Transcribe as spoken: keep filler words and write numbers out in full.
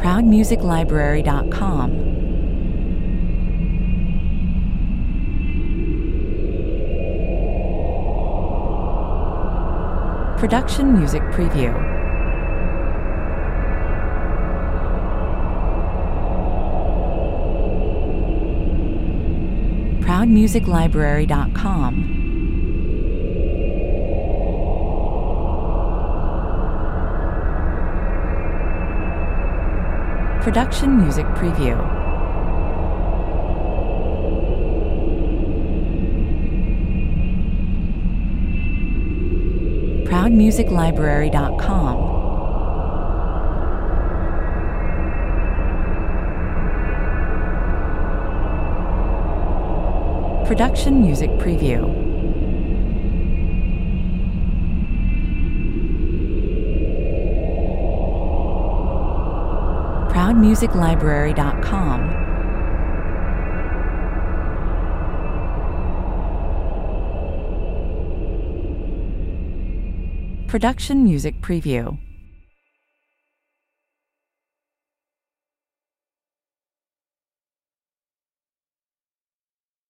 proud music library dot com. Production Music Preview. proud music library dot com. Production Music Preview. proud music library dot com. Production Music Preview. proud music library dot com. Production Music Preview.